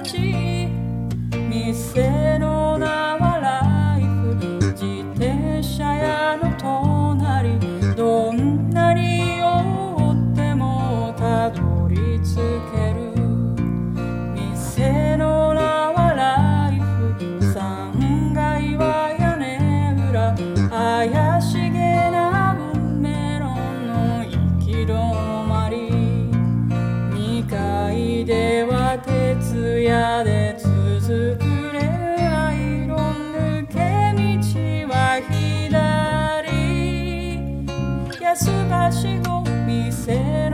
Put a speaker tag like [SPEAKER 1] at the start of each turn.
[SPEAKER 1] 店の名はライフ、自転車屋の隣、どんなに追ってもたどり着ける。店の名はライフ、3階は屋根裏、怪しげな運命論の行き止まり。2階では徹夜で続く恋愛論、抜け道は左。安橋後店